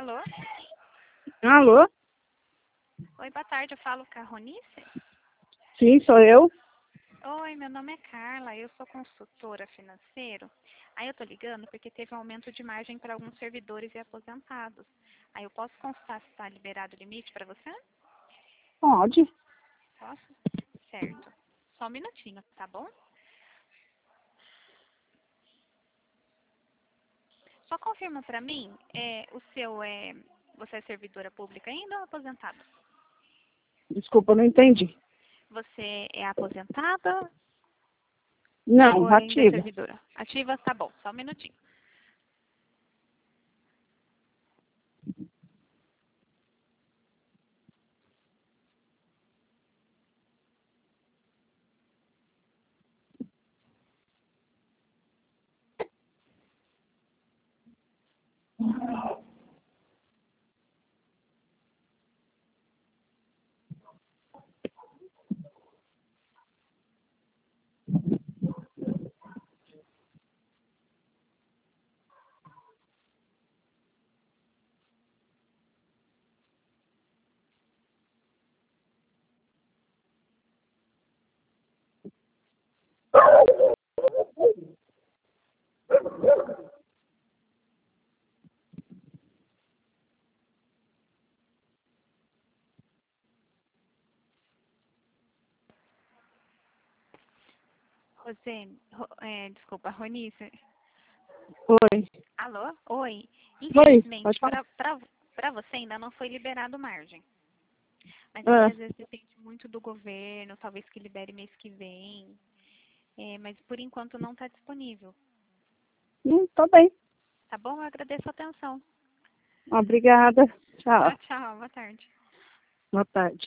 Alô? Alô? Oi, boa tarde, eu falo com a Ronice? Sim, sou eu. Oi, meu nome é Carla, eu sou consultora financeira. Aí eu tô ligando porque teve um aumento de margem para alguns servidores e aposentados. Aí eu posso constar se está liberado o limite para você? Pode. Posso? Certo. Só um minutinho, tá bom? Só confirma para mim, você é servidora pública ainda ou aposentada? Desculpa, não entendi. Você é aposentada ou Não, ainda é ativa. servidora? Ativa? Tá bom, só um minutinho. Desculpa, Ronice. Oi. Alô? Oi. Oi, Infelizmente, pode falar. para você ainda não foi liberado margem. Mas é que Ah, às vezes depende muito do governo, talvez que libere mês que vem. Mas por enquanto não está disponível. tá bem. Tá bom? Eu agradeço a atenção. Obrigada. Tchau. Tchau, tchau. Boa tarde. Boa tarde.